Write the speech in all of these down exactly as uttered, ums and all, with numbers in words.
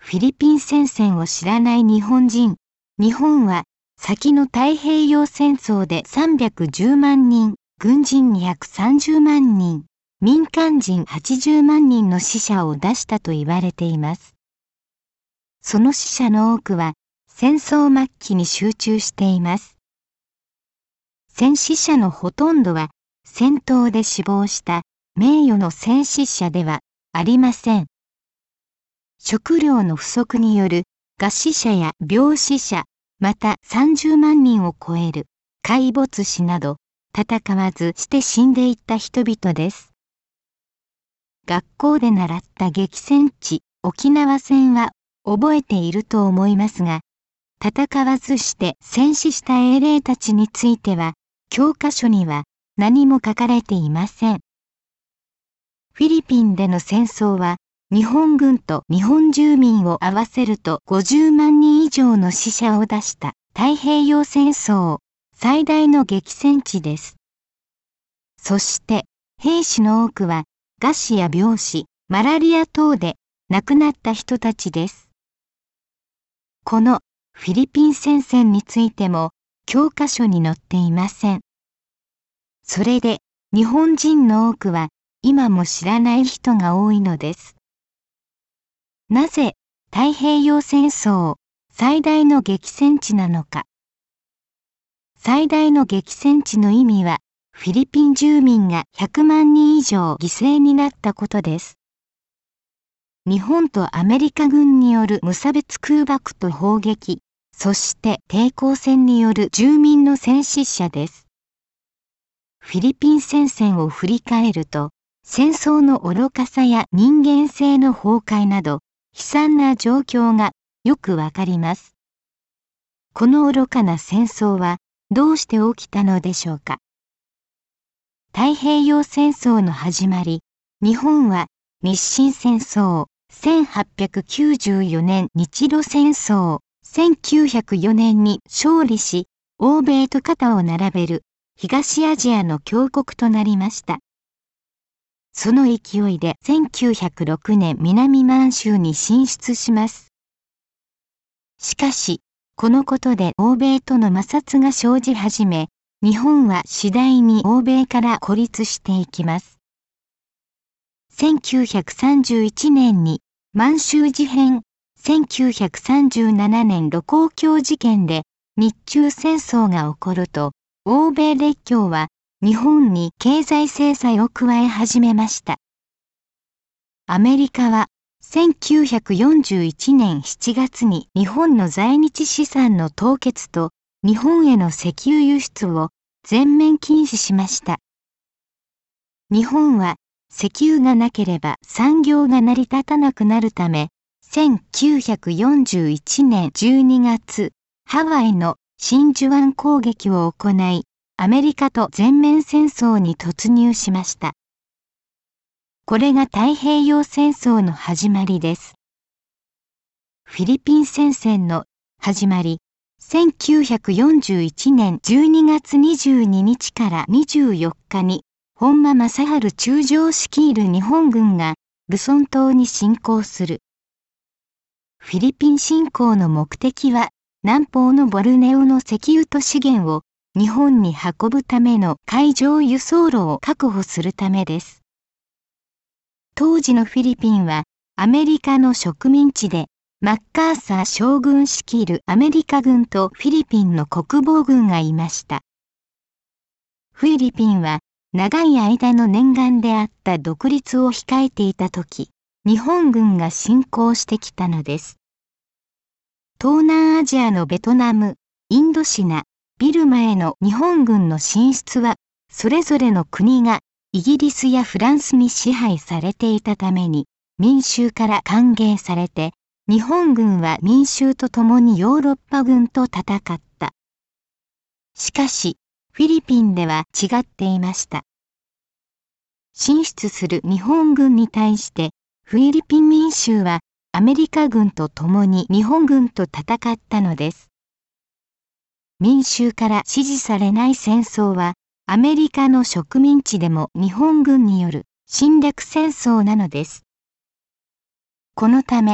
フィリピン戦線を知らない日本人。日本は先の太平洋戦争でさんびゃくじゅうまんにん、軍人にひゃくさんじゅうまんにん、民間人はちじゅうまんにんの死者を出したと言われています。その死者の多くは戦争末期に集中しています。戦死者のほとんどは戦闘で死亡した名誉の戦死者ではありません。食料の不足による餓死者や病死者、またさんじゅうまんにんを超える壊没死など戦わずして死んでいった人々です。学校で習った激戦地沖縄戦は覚えていると思いますが、戦わずして戦死した英霊たちについては教科書には何も書かれていません。フィリピンでの戦争は日本軍と日本住民を合わせるとごじゅうまんにん以上の死者を出した太平洋戦争最大の激戦地です。そして兵士の多くは餓死や病死、マラリア等で亡くなった人たちです。このフィリピン戦線についても教科書に載っていません。それで日本人の多くは今も知らない人が多いのです。なぜ太平洋戦争最大の激戦地なのか。最大の激戦地の意味はフィリピン住民がひゃくまんにん以上犠牲になったことです。日本とアメリカ軍による無差別空爆と砲撃、そして抵抗戦による住民の戦死者です。フィリピン戦線を振り返ると、戦争の愚かさや人間性の崩壊など、悲惨な状況がよくわかります。この愚かな戦争はどうして起きたのでしょうか。太平洋戦争の始まり、日本は日清戦争、せんはっぴゃくきゅうじゅうよねん日露戦争、せんきゅうひゃくよねんに勝利し、欧米と肩を並べる東アジアの強国となりました。その勢いでせんきゅうひゃくろくねん南満州に進出します。しかし、このことで欧米との摩擦が生じ始め、日本は次第に欧米から孤立していきます。せんきゅうひゃくさんじゅういちねんに満州事変、せんきゅうひゃくさんじゅうななねん盧溝橋事件で日中戦争が起こると、欧米列強は日本に経済制裁を加え始めました。アメリカはせんきゅうひゃくよんじゅういちねんしちがつに日本の在日資産の凍結と日本への石油輸出を全面禁止しました。日本は石油がなければ産業が成り立たなくなるため、せんきゅうひゃくよんじゅういちねんじゅうにがつ、ハワイの真珠湾攻撃を行い、アメリカと全面戦争に突入しました。これが太平洋戦争の始まりです。フィリピン戦線の始まり、せんきゅうひゃくよんじゅういちねんじゅうにがつにじゅうににちからにじゅうよっかに、本間正治中将率いる日本軍がルソン島に侵攻する。フィリピン侵攻の目的は、南方のボルネオの石油と資源を日本に運ぶための海上輸送路を確保するためです。当時のフィリピンはアメリカの植民地で、マッカーサー将軍率いるアメリカ軍とフィリピンの国防軍がいました。フィリピンは長い間の念願であった独立を控えていたとき、日本軍が侵攻してきたのです。東南アジアのベトナム、インドシナ、ビルマへの日本軍の進出は、それぞれの国がイギリスやフランスに支配されていたために、民衆から歓迎されて、日本軍は民衆と共にヨーロッパ軍と戦った。しかし、フィリピンでは違っていました。進出する日本軍に対して、フィリピン民衆はアメリカ軍と共に日本軍と戦ったのです。民衆から支持されない戦争は、アメリカの植民地でも日本軍による侵略戦争なのです。このため、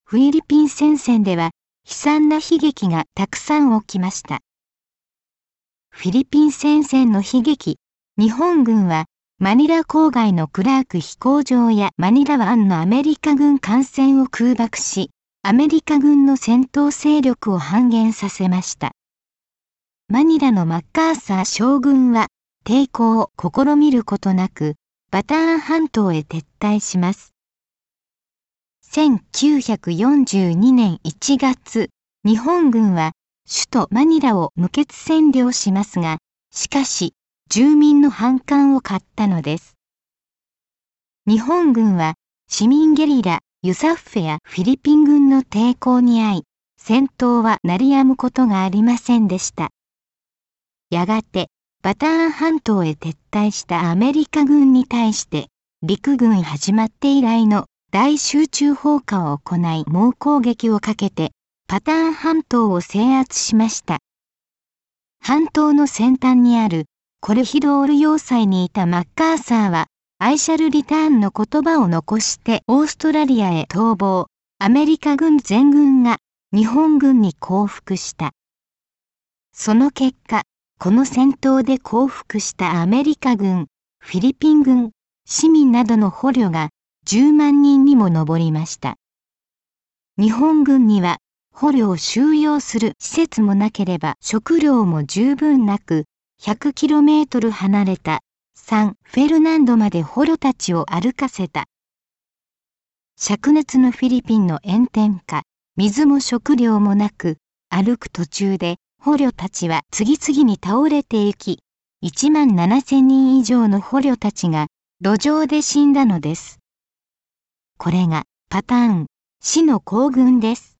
フィリピン戦線では悲惨な悲劇がたくさん起きました。フィリピン戦線の悲劇、日本軍はマニラ郊外のクラーク飛行場やマニラ湾のアメリカ軍艦船を空爆し、アメリカ軍の戦闘勢力を半減させました。マニラのマッカーサー将軍は抵抗を試みることなく、バターン半島へ撤退します。せんきゅうひゃくよんじゅうにねんいちがつ、日本軍は首都マニラを無血占領しますが、しかし住民の反感を買ったのです。日本軍は市民ゲリラ、ユサフェやフィリピン軍の抵抗に遭い、戦闘は鳴り止むことがありませんでした。やがて、バターン半島へ撤退したアメリカ軍に対して、陸軍始まって以来の大集中砲火を行い猛攻撃をかけて、バターン半島を制圧しました。半島の先端にあるコルヒドール要塞にいたマッカーサーは、アイシャルリターンの言葉を残してオーストラリアへ逃亡。アメリカ軍全軍が日本軍に降伏した。その結果、この戦闘で降伏したアメリカ軍、フィリピン軍、市民などの捕虜がじゅうまんにんにも上りました。日本軍には捕虜を収容する施設もなければ食料も十分なく、ひゃくキロメートル離れたサンフェルナンドまで捕虜たちを歩かせた。灼熱のフィリピンの炎天下、水も食料もなく、歩く途中で捕虜たちは次々に倒れていき、いちまんななせんにん以上の捕虜たちが路上で死んだのです。これがパターン、死の行軍です。